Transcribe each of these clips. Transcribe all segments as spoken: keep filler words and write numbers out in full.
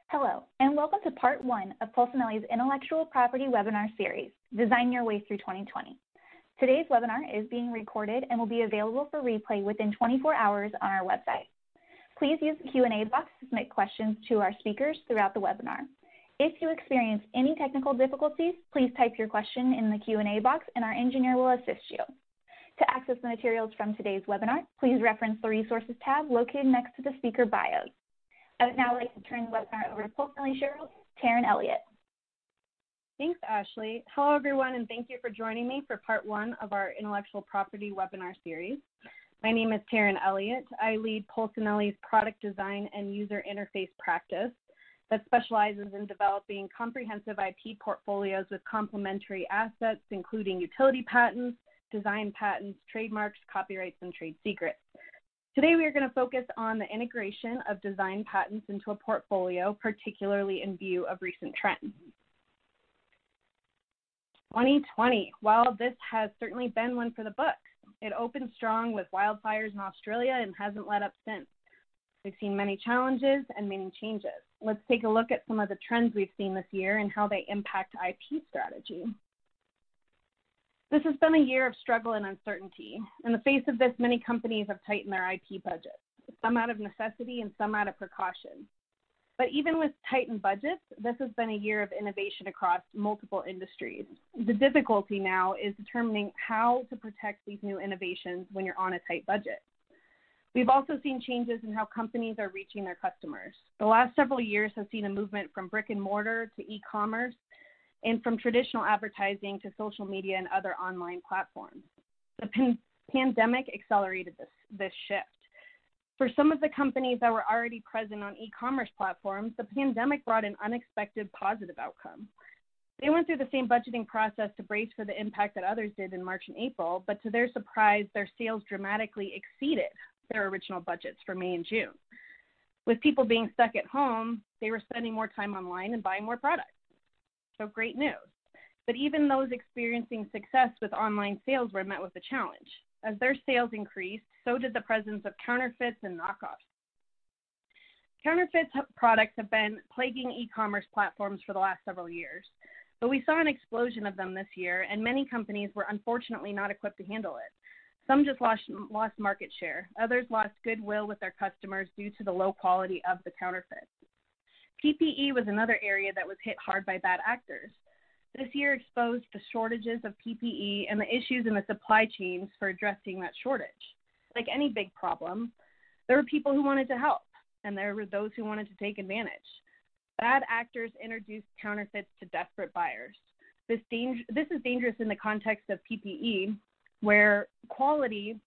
Hello, and welcome to part one of Polsinelli's Intellectual Property webinar series, Design Your Way Through twenty twenty. Today's webinar is being recorded and will be available for replay within twenty-four hours on our website. Please use the Q and A box to submit questions to our speakers throughout the webinar. If you experience any technical difficulties, please type your question in the Q and A box and our engineer will assist you. To access the materials from today's webinar, please reference the Resources tab located next to the speaker bios. I would now like to turn the webinar over to Polsinelli Shareholder, Taryn Elliott. Thanks, Ashley. Hello, everyone, and thank you for joining me for part one of our Intellectual Property webinar series. My name is Taryn Elliott. I lead Polsinelli's product design and user interface practice that specializes in developing comprehensive I P portfolios with complementary assets, including utility patents, design patents, trademarks, copyrights, and trade secrets. Today, we are going to focus on the integration of design patents into a portfolio, particularly in view of recent trends. twenty twenty, while this has certainly been one for the books, it opened strong with wildfires in Australia and hasn't let up since. We've seen many challenges and many changes. Let's take a look at some of the trends we've seen this year and how they impact I P strategy. This has been a year of struggle and uncertainty. In the face of this, many companies have tightened their I P budgets, some out of necessity and some out of precaution. But even with tightened budgets, this has been a year of innovation across multiple industries. The difficulty now is determining how to protect these new innovations when you're on a tight budget. We've also seen changes in how companies are reaching their customers. The last several years have seen a movement from brick and mortar to e-commerce, and from traditional advertising to social media and other online platforms. The pan pandemic accelerated this, this shift. For some of the companies that were already present on e-commerce platforms, the pandemic brought an unexpected positive outcome. They went through the same budgeting process to brace for the impact that others did in March and April, but to their surprise, their sales dramatically exceeded their original budgets for May and June. With people being stuck at home, they were spending more time online and buying more products. So great news. But even those experiencing success with online sales were met with a challenge. As their sales increased, so did the presence of counterfeits and knockoffs. Counterfeit products have been plaguing e-commerce platforms for the last several years, but we saw an explosion of them this year, and many companies were unfortunately not equipped to handle it. Some just lost, lost market share. Others lost goodwill with their customers due to the low quality of the counterfeits. P P E was another area that was hit hard by bad actors. This year exposed the shortages of P P E and the issues in the supply chains for addressing that shortage. Like any big problem, there were people who wanted to help, and there were those who wanted to take advantage. Bad actors introduced counterfeits to desperate buyers. This, danger, this is dangerous in the context of P P E, where quality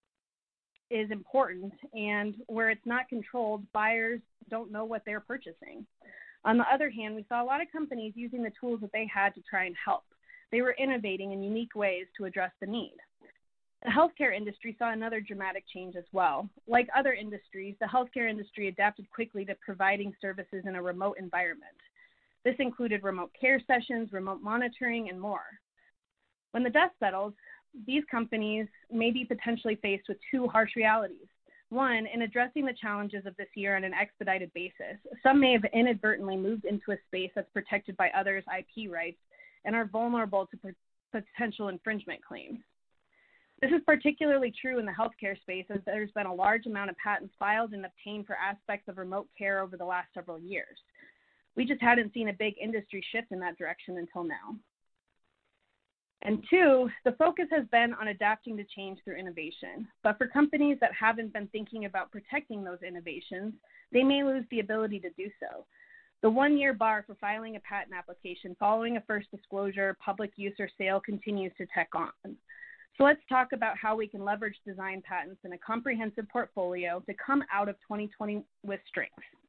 is important, and where it's not controlled, buyers don't know what they're purchasing. On the other hand, we saw a lot of companies using the tools that they had to try and help. They were innovating in unique ways to address the need. The healthcare industry saw another dramatic change as well. Like other industries, the healthcare industry adapted quickly to providing services in a remote environment. This included remote care sessions, remote monitoring, and more. When the dust settles, these companies may be potentially faced with two harsh realities. One, in addressing the challenges of this year on an expedited basis, some may have inadvertently moved into a space that's protected by others' I P rights and are vulnerable to potential infringement claims. This is particularly true in the healthcare space, as there's been a large amount of patents filed and obtained for aspects of remote care over the last several years. We just hadn't seen a big industry shift in that direction until now. And two, the focus has been on adapting to change through innovation. But for companies that haven't been thinking about protecting those innovations, they may lose the ability to do so. The one-year bar for filing a patent application following a first disclosure, public use, or sale continues to tack on. So let's talk about how we can leverage design patents in a comprehensive portfolio to come out of twenty twenty with strength.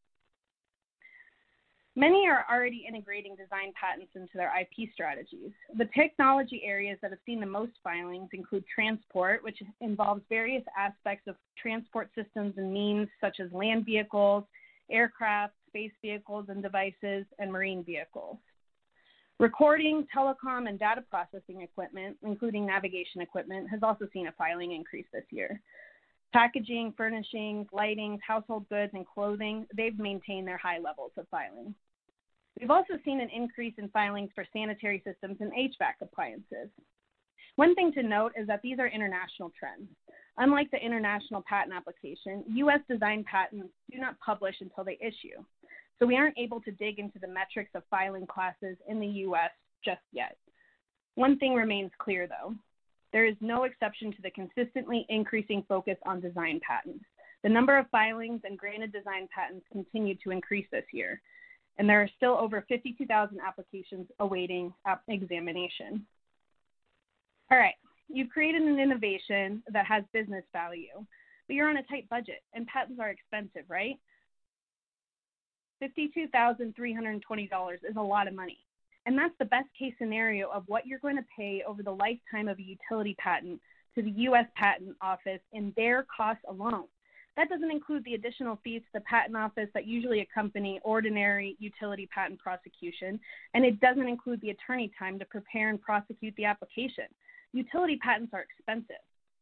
Many are already integrating design patents into their I P strategies. The technology areas that have seen the most filings include transport, which involves various aspects of transport systems and means such as land vehicles, aircraft, space vehicles and devices, and marine vehicles. Recording, telecom, and data processing equipment, including navigation equipment, has also seen a filing increase this year. Packaging, furnishings, lighting, household goods, and clothing, they've maintained their high levels of filing. We've also seen an increase in filings for sanitary systems and H V A C appliances. One thing to note is that these are international trends. Unlike the international patent application, U S design patents do not publish until they issue. So we aren't able to dig into the metrics of filing classes in the U S just yet. One thing remains clear though. There is no exception to the consistently increasing focus on design patents. The number of filings and granted design patents continued to increase this year, and there are still over fifty-two thousand applications awaiting examination. All right, you've created an innovation that has business value, but you're on a tight budget, and patents are expensive, right? fifty-two thousand three hundred twenty dollars is a lot of money. And that's the best case scenario of what you're going to pay over the lifetime of a utility patent to the U S Patent Office in their costs alone. That doesn't include the additional fees to the Patent Office that usually accompany ordinary utility patent prosecution, and it doesn't include the attorney time to prepare and prosecute the application. Utility patents are expensive.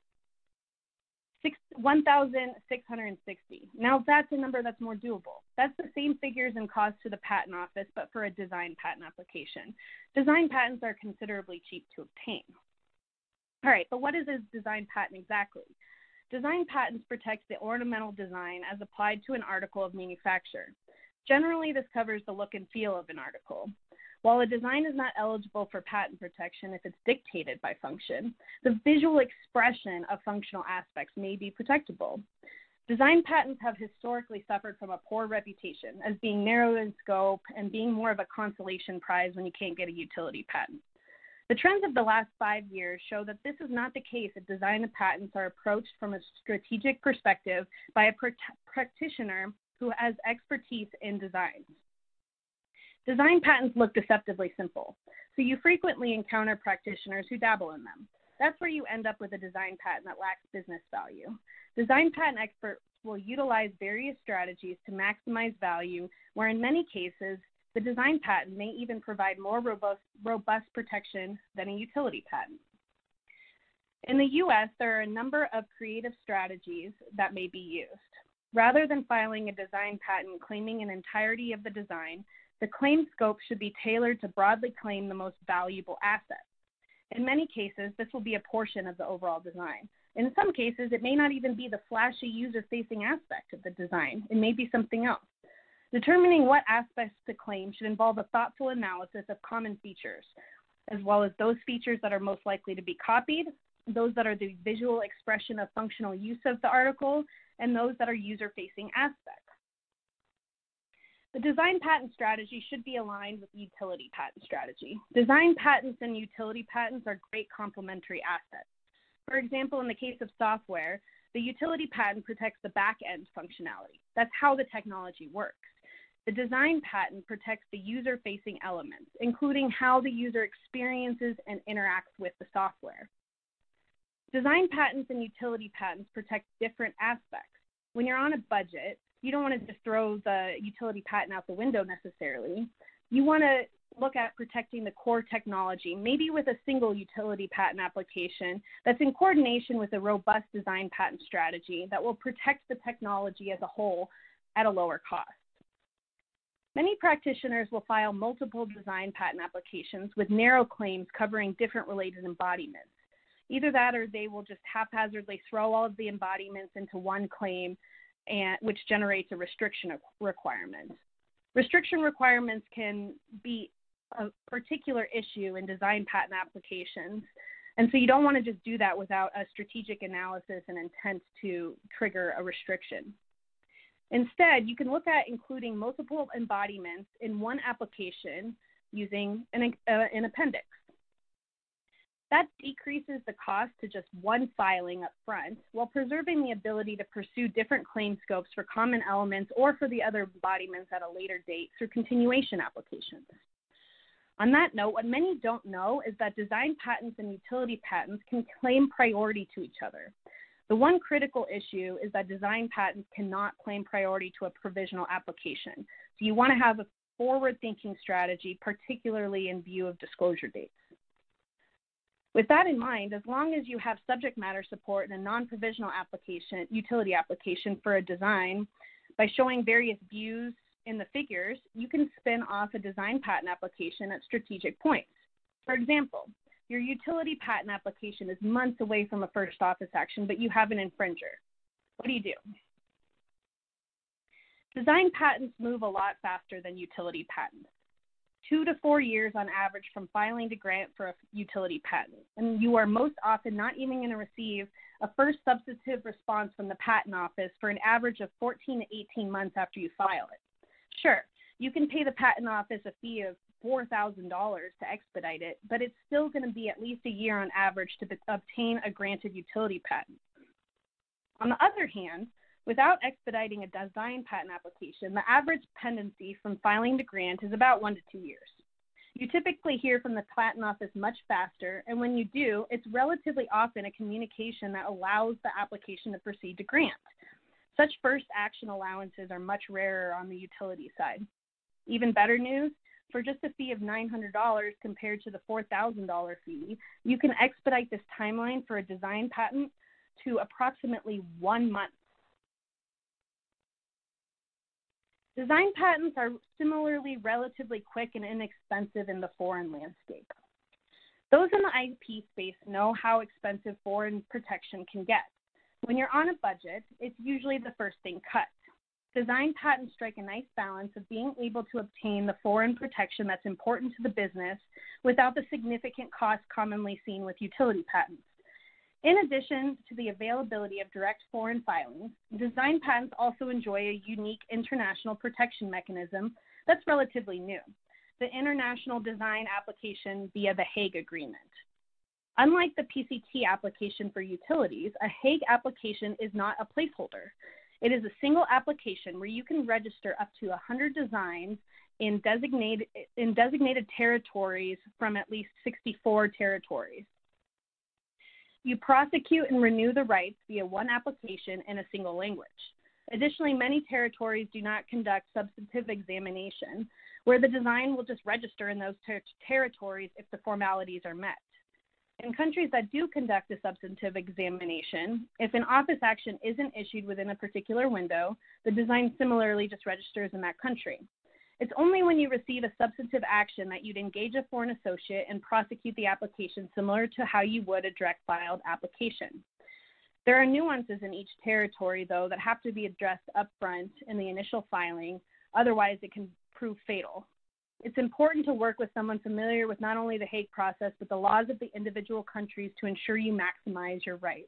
one thousand six hundred sixty. Now that's a number that's more doable. That's the same figures and costs to the Patent Office, but for a design patent application. Design patents are considerably cheap to obtain. All right, but what is a design patent exactly? Design patents protect the ornamental design as applied to an article of manufacture. Generally, this covers the look and feel of an article. While a design is not eligible for patent protection if it's dictated by function, the visual expression of functional aspects may be protectable. Design patents have historically suffered from a poor reputation as being narrow in scope and being more of a consolation prize when you can't get a utility patent. The trends of the last five years show that this is not the case if design patents are approached from a strategic perspective by a pr- practitioner who has expertise in design. Design patents look deceptively simple, so you frequently encounter practitioners who dabble in them. That's where you end up with a design patent that lacks business value. Design patent experts will utilize various strategies to maximize value, where in many cases, the design patent may even provide more robust, robust protection than a utility patent. In the U S, there are a number of creative strategies that may be used. Rather than filing a design patent claiming an entirety of the design, the claim scope should be tailored to broadly claim the most valuable assets. In many cases, this will be a portion of the overall design. In some cases, it may not even be the flashy user-facing aspect of the design. It may be something else. Determining what aspects to claim should involve a thoughtful analysis of common features, as well as those features that are most likely to be copied, those that are the visual expression of functional use of the article, and those that are user-facing aspects. The design patent strategy should be aligned with the utility patent strategy. Design patents and utility patents are great complementary assets. For example, in the case of software, the utility patent protects the back-end functionality. That's how the technology works. The design patent protects the user-facing elements, including how the user experiences and interacts with the software. Design patents and utility patents protect different aspects. When you're on a budget, you don't want to just throw the utility patent out the window necessarily. You want to look at protecting the core technology, maybe with a single utility patent application that's in coordination with a robust design patent strategy that will protect the technology as a whole at a lower cost. Many practitioners will file multiple design patent applications with narrow claims covering different related embodiments. Either that or they will just haphazardly throw all of the embodiments into one claim, and which generates a restriction requirement. Restriction requirements can be a particular issue in design patent applications, and so you don't want to just do that without a strategic analysis and intent to trigger a restriction. Instead, you can look at including multiple embodiments in one application using an, uh, an appendix. That decreases the cost to just one filing up front while preserving the ability to pursue different claim scopes for common elements or for the other embodiments at a later date through continuation applications. On that note, what many don't know is that design patents and utility patents can claim priority to each other. The one critical issue is that design patents cannot claim priority to a provisional application. So you want to have a forward-thinking strategy, particularly in view of disclosure dates. With that in mind, as long as you have subject matter support in a non-provisional application, utility application for a design, by showing various views in the figures, you can spin off a design patent application at strategic points. For example, your utility patent application is months away from a first office action, but you have an infringer. What do you do? Design patents move a lot faster than utility patents. Two to four years on average from filing to grant for a utility patent. And you are most often not even going to receive a first substantive response from the patent office for an average of fourteen to eighteen months after you file it. Sure, you can pay the patent office a fee of four thousand dollars to expedite it, but it's still going to be at least a year on average to be- obtain a granted utility patent. On the other hand, without expediting a design patent application, the average pendency from filing to grant is about one to two years. You typically hear from the patent office much faster, and when you do, it's relatively often a communication that allows the application to proceed to grant. Such first action allowances are much rarer on the utility side. Even better news, for just a fee of nine hundred dollars compared to the four thousand dollars fee, you can expedite this timeline for a design patent to approximately one month. Design patents are similarly relatively quick and inexpensive in the foreign landscape. Those in the I P space know how expensive foreign protection can get. When you're on a budget, it's usually the first thing cut. Design patents strike a nice balance of being able to obtain the foreign protection that's important to the business without the significant costs commonly seen with utility patents. In addition to the availability of direct foreign filings, design patents also enjoy a unique international protection mechanism that's relatively new, the International Design Application via the Hague Agreement. Unlike the P C T application for utilities, a Hague application is not a placeholder. It is a single application where you can register up to one hundred designs in designated, in designated territories from at least sixty-four territories. You prosecute and renew the rights via one application in a single language. Additionally, many territories do not conduct substantive examination, where the design will just register in those ter- territories if the formalities are met. In countries that do conduct a substantive examination, if an office action isn't issued within a particular window, the design similarly just registers in that country. It's only when you receive a substantive action that you'd engage a foreign associate and prosecute the application similar to how you would a direct filed application. There are nuances in each territory, though, that have to be addressed upfront in the initial filing, otherwise it can prove fatal. It's important to work with someone familiar with not only the Hague process, but the laws of the individual countries to ensure you maximize your rights.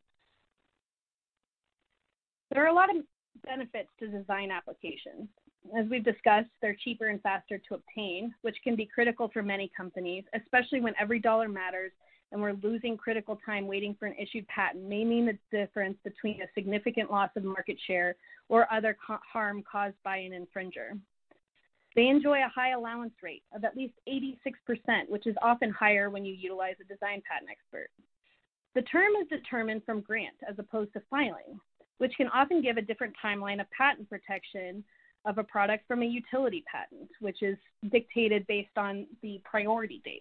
There are a lot of benefits to design applications. As we've discussed, they're cheaper and faster to obtain, which can be critical for many companies, especially when every dollar matters and we're losing critical time waiting for an issued patent may mean the difference between a significant loss of market share or other co- harm caused by an infringer. They enjoy a high allowance rate of at least eighty-six percent, which is often higher when you utilize a design patent expert. The term is determined from grant as opposed to filing, which can often give a different timeline of patent protection of a product from a utility patent, which is dictated based on the priority date.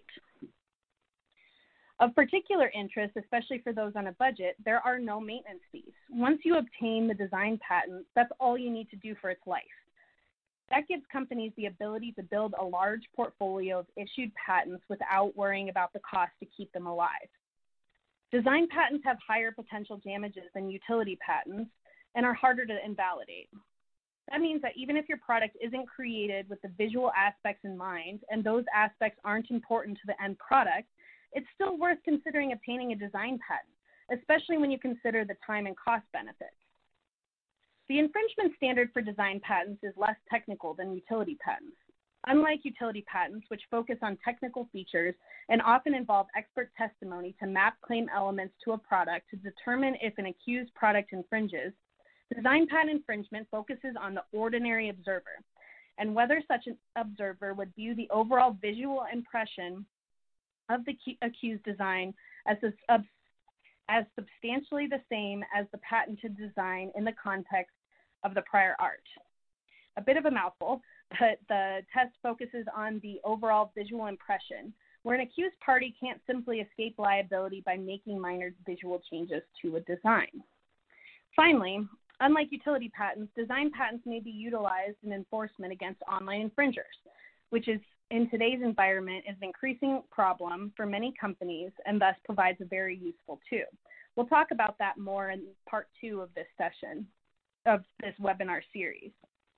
Of particular interest, especially for those on a budget, there are no maintenance fees. Once you obtain the design patent, that's all you need to do for its life. That gives companies the ability to build a large portfolio of issued patents without worrying about the cost to keep them alive. Design patents have higher potential damages than utility patents and are harder to invalidate. That means that even if your product isn't created with the visual aspects in mind, and those aspects aren't important to the end product, it's still worth considering obtaining a design patent, especially when you consider the time and cost benefits. The infringement standard for design patents is less technical than utility patents. Unlike utility patents, which focus on technical features and often involve expert testimony to map claim elements to a product to determine if an accused product infringes, design patent infringement focuses on the ordinary observer and whether such an observer would view the overall visual impression of the accused design as, a, as substantially the same as the patented design in the context of the prior art. A bit of a mouthful, but the test focuses on the overall visual impression, where an accused party can't simply escape liability by making minor visual changes to a design. Finally, unlike utility patents, design patents may be utilized in enforcement against online infringers, which is in today's environment is an increasing problem for many companies and thus provides a very useful tool. We'll talk about that more in part two of this session, of this webinar series.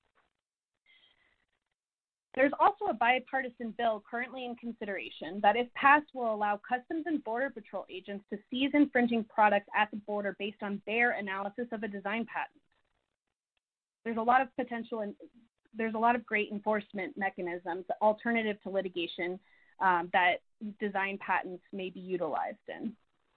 There's also a bipartisan bill currently in consideration that, if passed, will allow Customs and Border Patrol agents to seize infringing products at the border based on their analysis of a design patent. There's a lot of potential and there's a lot of great enforcement mechanisms, alternative to litigation, um, that design patents may be utilized in.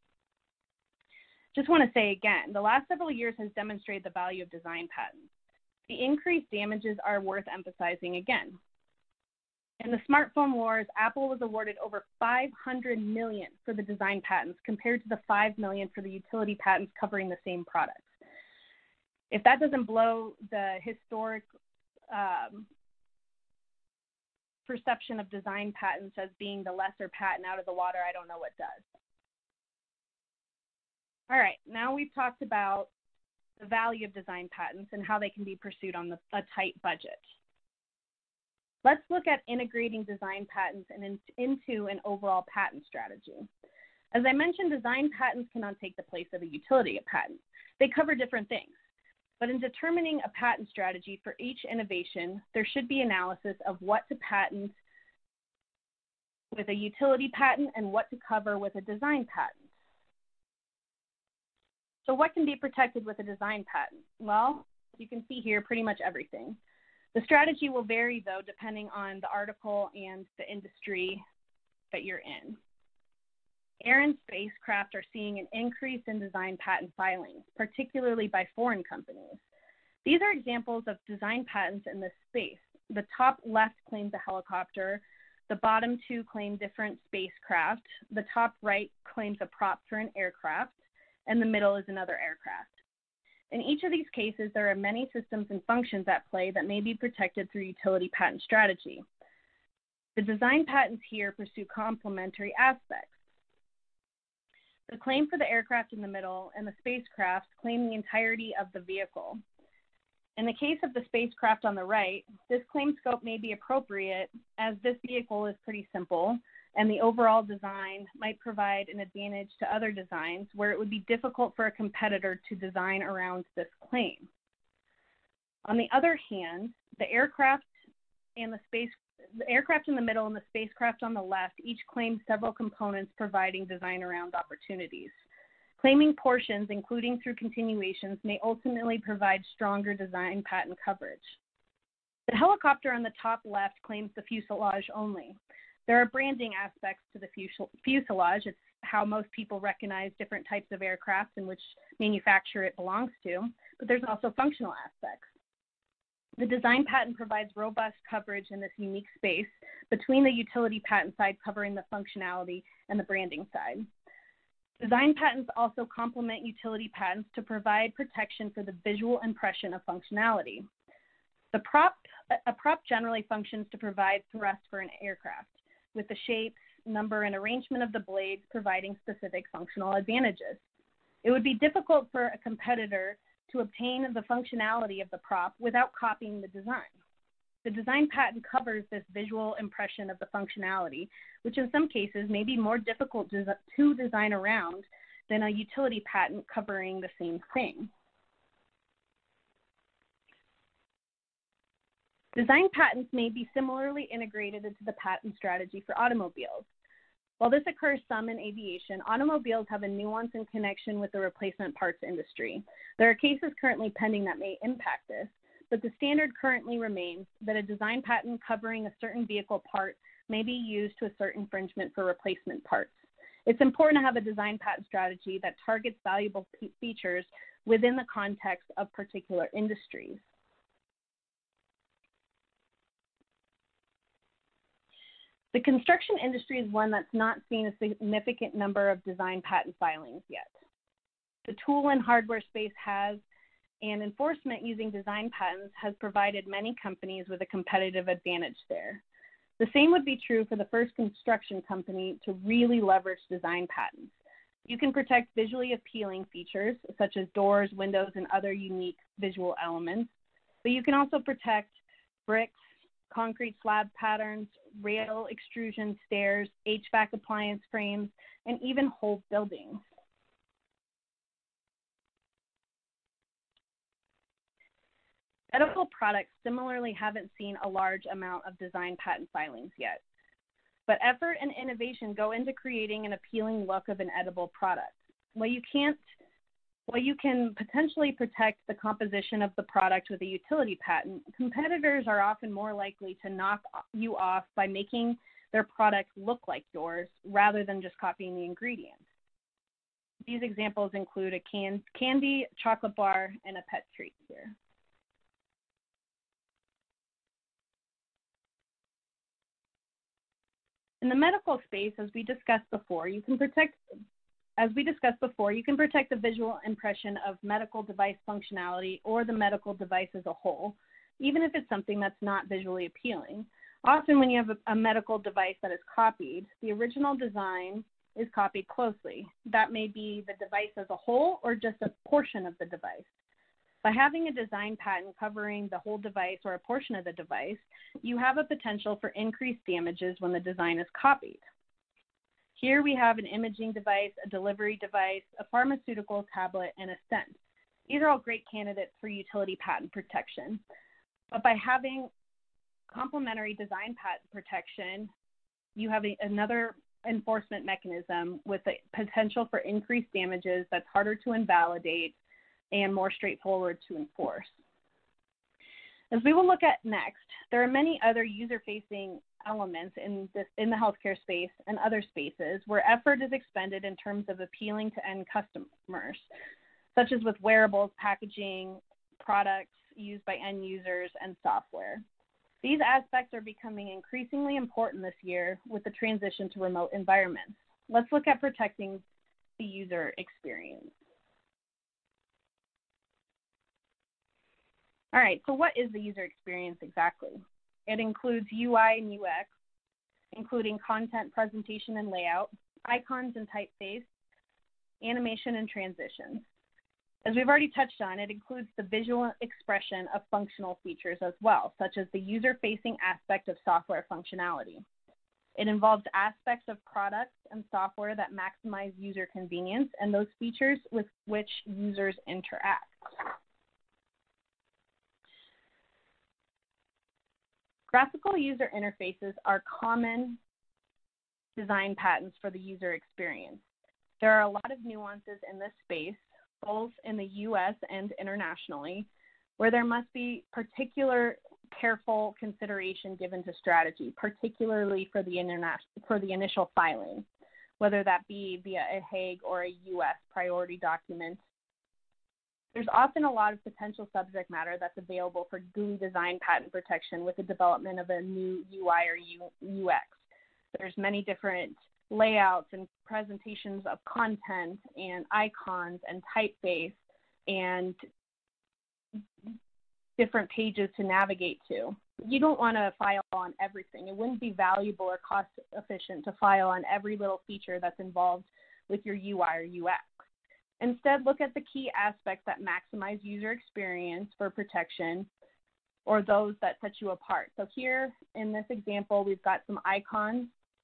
Just want to say again, the last several years has demonstrated the value of design patents. The increased damages are worth emphasizing again. In the smartphone wars, Apple was awarded over five hundred million dollars for the design patents compared to the five million dollars for the utility patents covering the same products. If that doesn't blow the historic um, perception of design patents as being the lesser patent out of the water, I don't know what does. All right, now we've talked about the value of design patents and how they can be pursued on the, a tight budget. Let's look at integrating design patents and in, into an overall patent strategy. As I mentioned, design patents cannot take the place of a utility patent. They cover different things. But in determining a patent strategy for each innovation, there should be analysis of what to patent with a utility patent and what to cover with a design patent. So what can be protected with a design patent? Well, you can see here pretty much everything. The strategy will vary, though, depending on the article and the industry that you're in. Air and spacecraft are seeing an increase in design patent filings, particularly by foreign companies. These are examples of design patents in this space. The top left claims a helicopter, the bottom two claim different spacecraft, the top right claims a prop for an aircraft, and the middle is another aircraft. In each of these cases, there are many systems and functions at play that may be protected through utility patent strategy. The design patents here pursue complementary aspects. The claim for the aircraft in the middle and the spacecraft claim the entirety of the vehicle. In the case of the spacecraft on the right, this claim scope may be appropriate as this vehicle is pretty simple and the overall design might provide an advantage to other designs where it would be difficult for a competitor to design around this claim. On the other hand, the aircraft and the space The aircraft in the middle and the spacecraft on the left each claim several components providing design around opportunities. Claiming portions, including through continuations, may ultimately provide stronger design patent coverage. The helicopter on the top left claims the fuselage only. There are branding aspects to the fuselage. It's how most people recognize different types of aircraft and which manufacturer it belongs to, but there's also functional aspects. The design patent provides robust coverage in this unique space between the utility patent side covering the functionality and the branding side. Design patents also complement utility patents to provide protection for the visual impression of functionality. The prop, a prop generally functions to provide thrust for an aircraft, with the shapes, number, and arrangement of the blades providing specific functional advantages. It would be difficult for a competitor to obtain the functionality of the prop without copying the design. The design patent covers this visual impression of the functionality, which in some cases may be more difficult to design around than a utility patent covering the same thing. Design patents may be similarly integrated into the patent strategy for automobiles. While this occurs some in aviation, automobiles have a nuance in connection with the replacement parts industry. There are cases currently pending that may impact this, but the standard currently remains that a design patent covering a certain vehicle part may be used to assert infringement for replacement parts. It's important to have a design patent strategy that targets valuable features within the context of particular industries. The construction industry is one that's not seen a significant number of design patent filings yet. The tool and hardware space has, and enforcement using design patents has provided many companies with a competitive advantage there. The same would be true for the first construction company to really leverage design patents. You can protect visually appealing features such as doors, windows, and other unique visual elements, but you can also protect bricks, concrete slab patterns, rail extrusion stairs, H V A C appliance frames, and even whole buildings. Edible products similarly haven't seen a large amount of design patent filings yet, but effort and innovation go into creating an appealing look of an edible product. While you can't, while you can potentially protect the composition of the product with a utility patent, competitors are often more likely to knock you off by making their product look like yours rather than just copying the ingredients. These examples include a can candy, chocolate bar, and a pet treat here. In the medical space, as we discussed before, you can protect, as we discussed before, you can protect the visual impression of medical device functionality or the medical device as a whole, even if it's something that's not visually appealing. Often when you have a, a medical device that is copied, the original design is copied closely. That may be the device as a whole or just a portion of the device. By having a design patent covering the whole device or a portion of the device, you have a potential for increased damages when the design is copied. Here we have an imaging device, a delivery device, a pharmaceutical tablet, and a stent. These are all great candidates for utility patent protection. But by having complementary design patent protection, you have a, another enforcement mechanism with the potential for increased damages that's harder to invalidate and more straightforward to enforce. As we will look at next, there are many other user-facing elements in, this, in the healthcare space and other spaces where effort is expended in terms of appealing to end customers, such as with wearables, packaging, products used by end users, and software. These aspects are becoming increasingly important this year with the transition to remote environments. Let's look at protecting the user experience. All right, so what is the user experience exactly? It includes U I and U X, including content, presentation, and layout, icons and typeface, animation, and transitions. As we've already touched on, it includes the visual expression of functional features as well, such as the user-facing aspect of software functionality. It involves aspects of products and software that maximize user convenience and those features with which users interact. Graphical user interfaces are common design patents for the user experience. There are a lot of nuances in this space, both in the U S and internationally, where there must be particular careful consideration given to strategy, particularly for the, for the initial filing, whether that be via a Hague or a U S priority document. There's often a lot of potential subject matter that's available for G U I design patent protection with the development of a new U I or U X. There's many different layouts and presentations of content and icons and typeface and different pages to navigate to. You don't want to file on everything. It wouldn't be valuable or cost efficient to file on every little feature that's involved with your U I or U X. Instead, look at the key aspects that maximize user experience for protection or those that set you apart. So here in this example, we've got some icons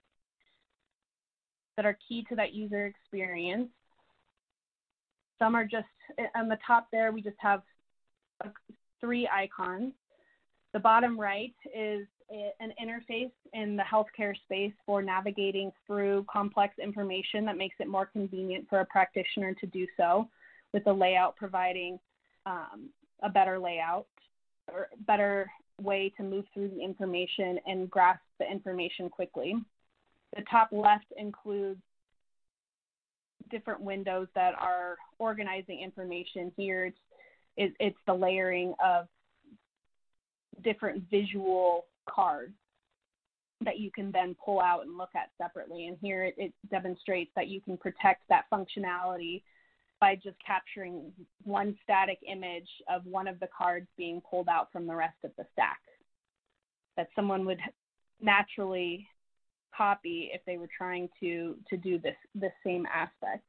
that are key to that user experience. Some are just, on the top there, we just have three icons. The bottom right is an interface in the healthcare space for navigating through complex information that makes it more convenient for a practitioner to do so, with the layout providing um, a better layout or better way to move through the information and grasp the information quickly. The top left includes different windows that are organizing information. Here it's, it, it's the layering of different visual cards that you can then pull out and look at separately. And here it, it demonstrates that you can protect that functionality by just capturing one static image of one of the cards being pulled out from the rest of the stack. That someone would naturally copy if they were trying to, to do this, this same aspect.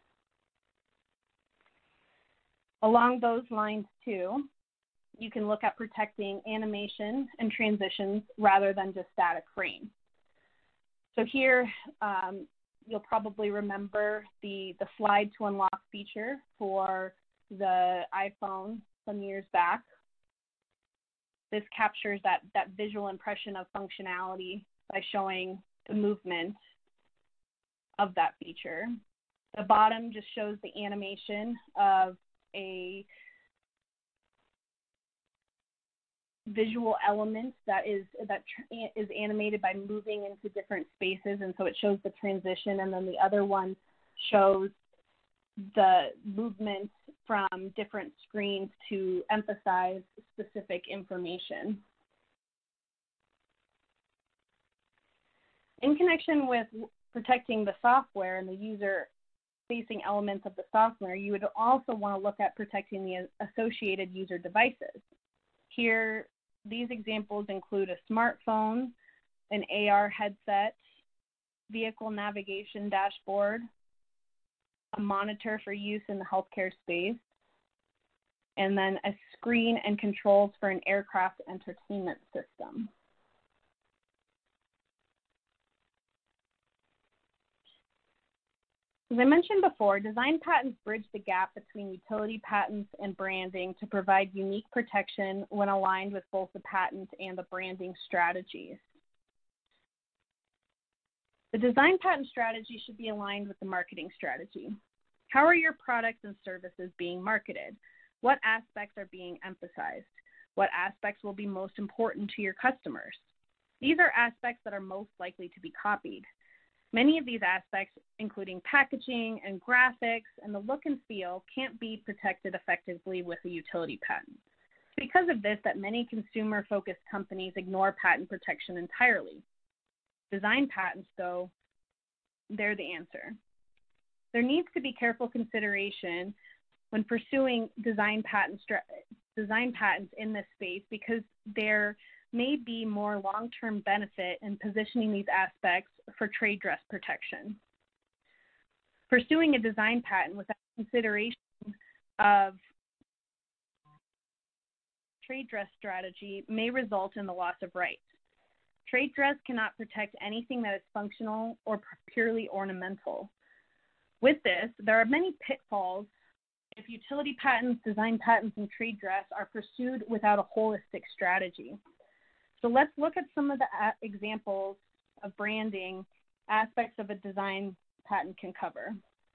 Along those lines too, you can look at protecting animation and transitions rather than just static frames. So here, um, you'll probably remember the, the slide to unlock feature for the iPhone some years back. This captures that, that visual impression of functionality by showing the movement of that feature. The bottom just shows the animation of a visual element that is that is animated by moving into different spaces, and so it shows the transition, and then the other one shows the movement from different screens to emphasize specific information. In connection with protecting the software and the user-facing elements of the software, you would also want to look at protecting the associated user devices. Here, these examples include a smartphone, an A R headset, vehicle navigation dashboard, a monitor for use in the healthcare space, and then a screen and controls for an aircraft entertainment system. As I mentioned before, design patents bridge the gap between utility patents and branding to provide unique protection when aligned with both the patent and the branding strategies. The design patent strategy should be aligned with the marketing strategy. How are your products and services being marketed? What aspects are being emphasized? What aspects will be most important to your customers? These are aspects that are most likely to be copied. Many of these aspects, including packaging and graphics and the look and feel, can't be protected effectively with a utility patent. It's because of this that many consumer-focused companies ignore patent protection entirely. Design patents, though, they're the answer. There needs to be careful consideration when pursuing design, patent design patents in this space, because there may be more long-term benefit in positioning these aspects for trade dress protection. Pursuing a design patent without consideration of trade dress strategy may result in the loss of rights. Trade dress cannot protect anything that is functional or purely ornamental. With this, there are many pitfalls if utility patents, design patents, and trade dress are pursued without a holistic strategy. So let's look at some of the examples of branding aspects of a design patent can cover.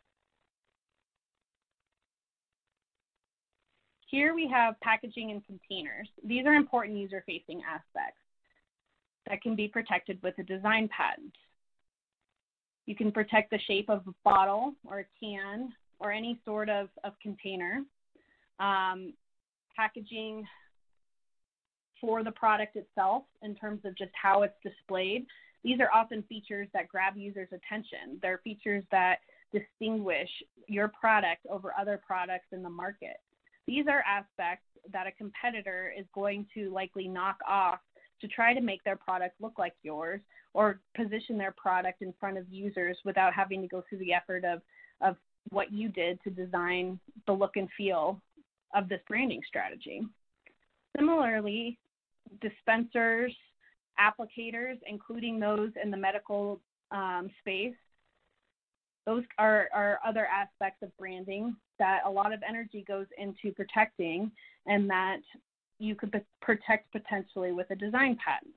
Here we have packaging and containers. These are important user-facing aspects that can be protected with a design patent. You can protect the shape of a bottle or a can or any sort of, of container. Um, packaging for the product itself in terms of just how it's displayed. These are often features that grab users' attention. They're features that distinguish your product over other products in the market. These are aspects that a competitor is going to likely knock off to try to make their product look like yours or position their product in front of users without having to go through the effort of, of what you did to design the look and feel of this branding strategy. Similarly, dispensers, applicators, including those in the medical um, space, those are, are other aspects of branding that a lot of energy goes into protecting and that you could protect potentially with a design patent.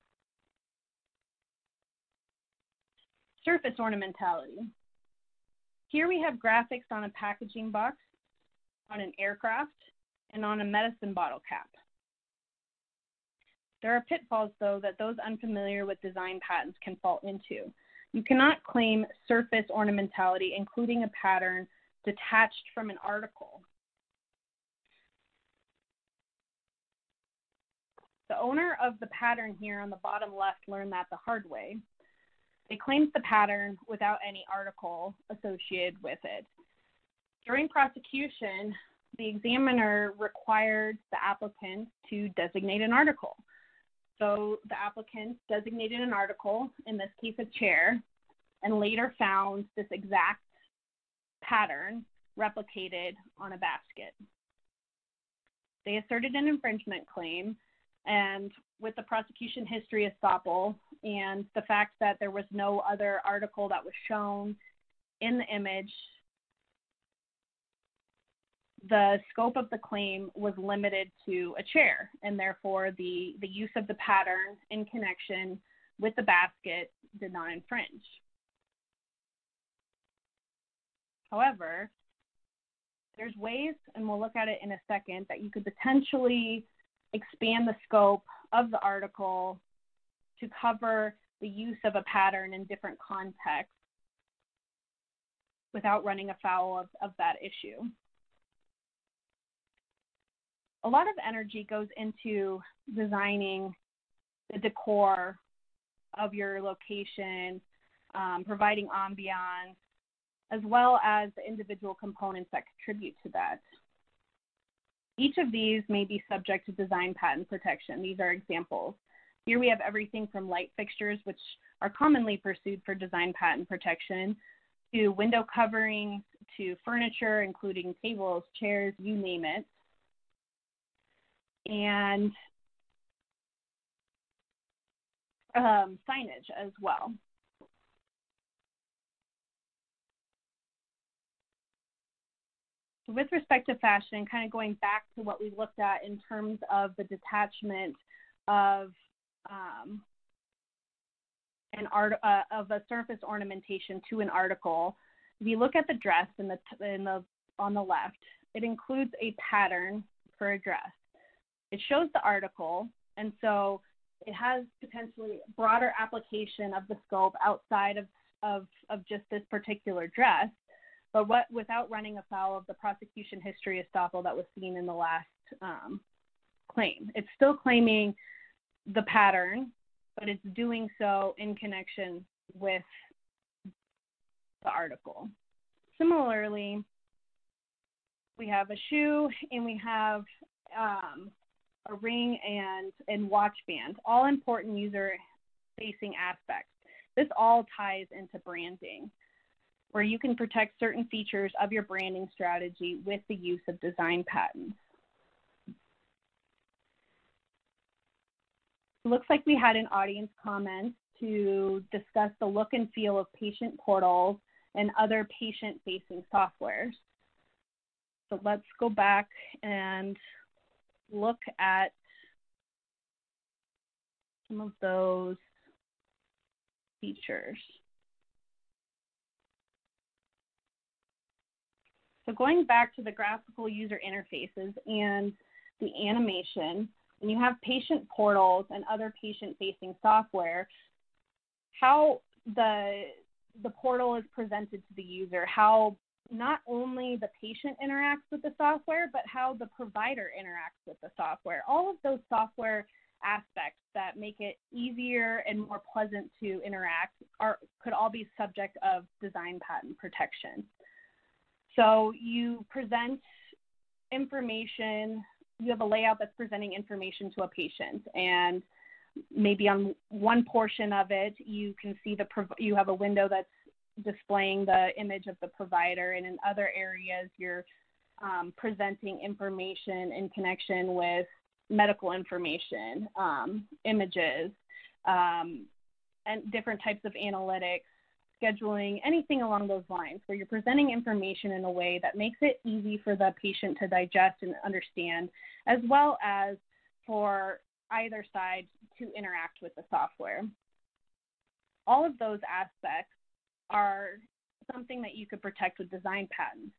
Surface ornamentality. Here we have graphics on a packaging box, on an aircraft, and on a medicine bottle cap. There are pitfalls, though, that those unfamiliar with design patents can fall into. You cannot claim surface ornamentality, including a pattern detached from an article. The owner of the pattern here on the bottom left learned that the hard way. They claimed the pattern without any article associated with it. During prosecution, the examiner required the applicant to designate an article. So the applicant designated an article, in this case a chair, and later found this exact pattern replicated on a basket. They asserted an infringement claim, and with the prosecution history estoppel and the fact that there was no other article that was shown in the image, the scope of the claim was limited to a chair, and therefore the, the use of the pattern in connection with the basket did not infringe. However, there's ways, and we'll look at it in a second, that you could potentially expand the scope of the article to cover the use of a pattern in different contexts without running afoul of, of that issue. A lot of energy goes into designing the decor of your location, um, providing ambiance, as well as the individual components that contribute to that. Each of these may be subject to design patent protection. These are examples. Here we have everything from light fixtures, which are commonly pursued for design patent protection, to window coverings, to furniture, including tables, chairs, you name it, and um, signage as well. With respect to fashion, kind of going back to what we looked at in terms of the detachment of um, an art uh, of a surface ornamentation to an article, if you look at the dress in the in the on the left, it includes a pattern for a dress. It shows the article, and so it has potentially broader application of the scope outside of of, of just this particular dress. But what, without running afoul of the prosecution history estoppel that was seen in the last um, claim. It's still claiming the pattern, but it's doing so in connection with the article. Similarly, we have a shoe and we have um, a ring and, and watch band, all important user-facing aspects. This all ties into branding, where you can protect certain features of your branding strategy with the use of design patents. It looks like we had an audience comment to discuss the look and feel of patient portals and other patient-facing softwares. So let's go back and look at some of those features. So going back to the graphical user interfaces and the animation, when you have patient portals and other patient-facing software, how the, the portal is presented to the user, how not only the patient interacts with the software, but how the provider interacts with the software. All of those software aspects that make it easier and more pleasant to interact are, could all be subject of design patent protection. So you present information, you have a layout that's presenting information to a patient, and maybe on one portion of it, you can see the, you have a window that's displaying the image of the provider, and in other areas, you're um, presenting information in connection with medical information, um, images, um, and different types of analytics, scheduling, anything along those lines, where you're presenting information in a way that makes it easy for the patient to digest and understand, as well as for either side to interact with the software. All of those aspects are something that you could protect with design patents.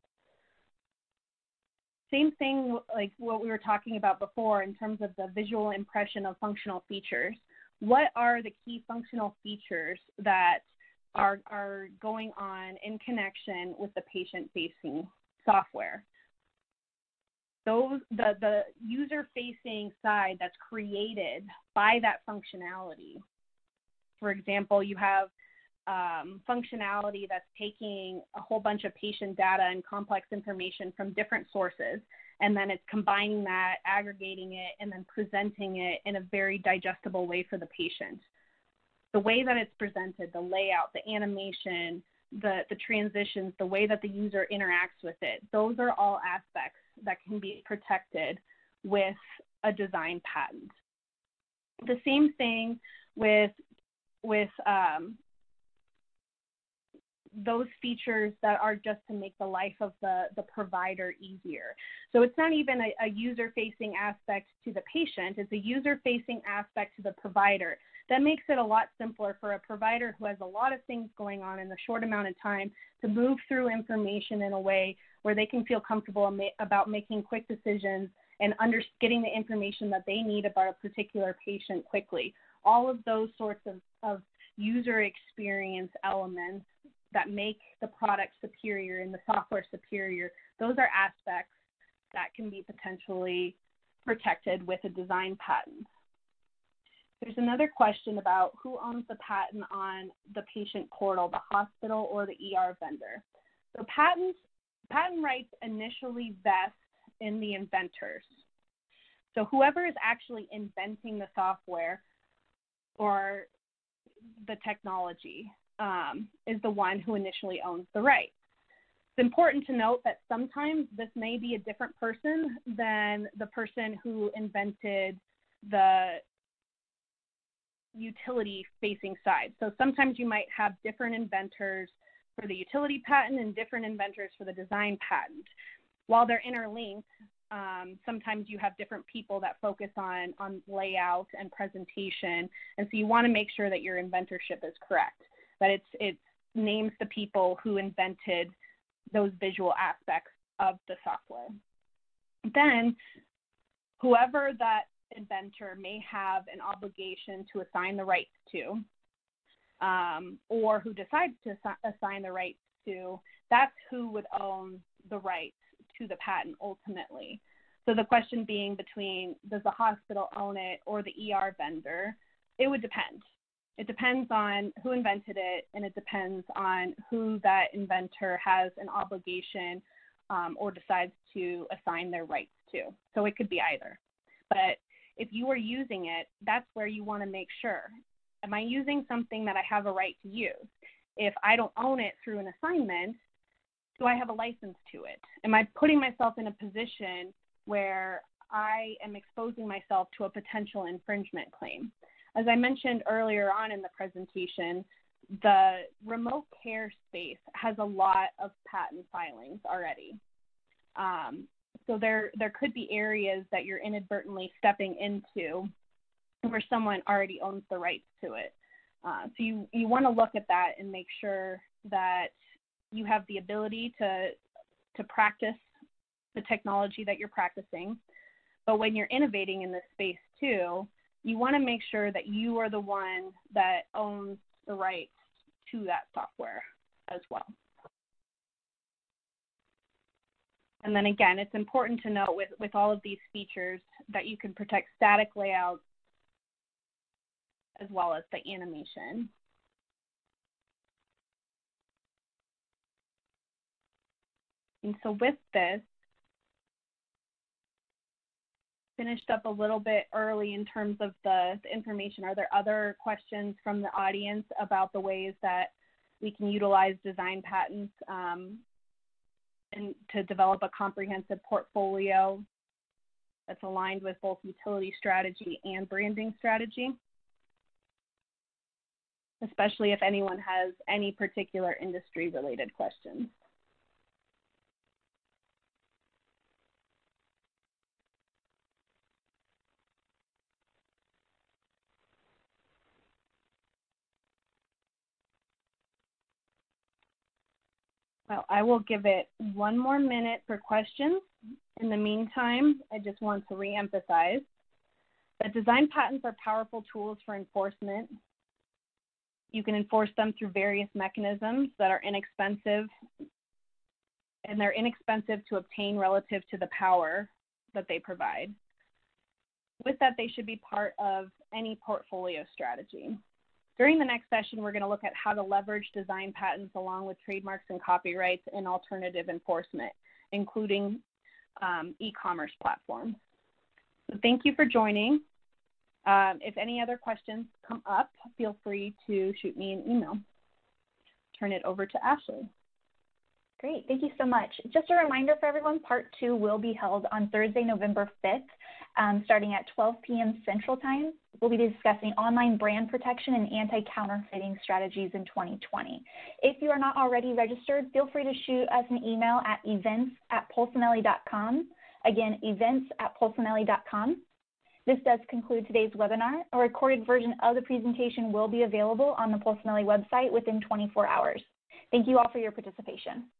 Same thing like what we were talking about before in terms of the visual impression of functional features. What are the key functional features that Are, are going on in connection with the patient-facing software? Those, the, the user-facing side that's created by that functionality. For example, you have um, functionality that's taking a whole bunch of patient data and complex information from different sources and then it's combining that, aggregating it, and then presenting it in a very digestible way for the patient. The way that it's presented, the layout, the animation, the, the transitions, the way that the user interacts with it, those are all aspects that can be protected with a design patent. The same thing with, with um, those features that are just to make the life of the, the provider easier. So it's not even a, a user-facing aspect to the patient, it's a user-facing aspect to the provider. That makes it a lot simpler for a provider who has a lot of things going on in a short amount of time to move through information in a way where they can feel comfortable about making quick decisions and under, getting the information that they need about a particular patient quickly. All of those sorts of, of user experience elements that make the product superior and the software superior, those are aspects that can be potentially protected with a design patent. There's another question about who owns the patent on the patient portal, the hospital or the E R vendor. So patents, patent rights initially vest in the inventors. So whoever is actually inventing the software or the technology um, is the one who initially owns the rights. It's important to note that sometimes this may be a different person than the person who invented the utility-facing side. So sometimes you might have different inventors for the utility patent and different inventors for the design patent. While they're interlinked, um, sometimes you have different people that focus on, on layout and presentation, and so you want to make sure that your inventorship is correct, that it's, it names the people who invented those visual aspects of the software. Then, whoever that inventor may have an obligation to assign the rights to, um, or who decides to assi- assign the rights to, that's who would own the rights to the patent ultimately. So the question being between, does the hospital own it or the E R vendor? It would depend. It depends on who invented it, and it depends on who that inventor has an obligation um, or decides to assign their rights to. So it could be either. But if you are using it, that's where you want to make sure. Am I using something that I have a right to use? If I don't own it through an assignment, do I have a license to it? Am I putting myself in a position where I am exposing myself to a potential infringement claim? As I mentioned earlier on in the presentation, the remote care space has a lot of patent filings already. Um, So there, there could be areas that you're inadvertently stepping into where someone already owns the rights to it. Uh, so you, you want to look at that and make sure that you have the ability to, to practice the technology that you're practicing. But when you're innovating in this space too, you want to make sure that you are the one that owns the rights to that software as well. And then again, it's important to note with, with all of these features that you can protect static layouts as well as the animation. And so with this, finished up a little bit early in terms of the, the information. Are there other questions from the audience about the ways that we can utilize design patents um, and to develop a comprehensive portfolio that's aligned with both utility strategy and branding strategy, especially if anyone has any particular industry-related questions? Well, I will give it one more minute for questions. In the meantime, I just want to reemphasize that design patents are powerful tools for enforcement. You can enforce them through various mechanisms that are inexpensive, and they're inexpensive to obtain relative to the power that they provide. With that, they should be part of any portfolio strategy. During the next session, we're going to look at how to leverage design patents along with trademarks and copyrights in alternative enforcement, including um, e-commerce platforms. So thank you for joining. Um, if any other questions come up, feel free to shoot me an email. Turn it over to Ashley. Great, thank you so much. Just a reminder for everyone, part two will be held on Thursday, November fifth, um, starting at twelve p m Central Time. We'll be discussing online brand protection and anti-counterfeiting strategies in twenty twenty. If you are not already registered, feel free to shoot us an email at events at polsinelli dot com. Again, events at polsinelli dot com. This does conclude today's webinar. A recorded version of the presentation will be available on the Polsinelli website within twenty-four hours. Thank you all for your participation.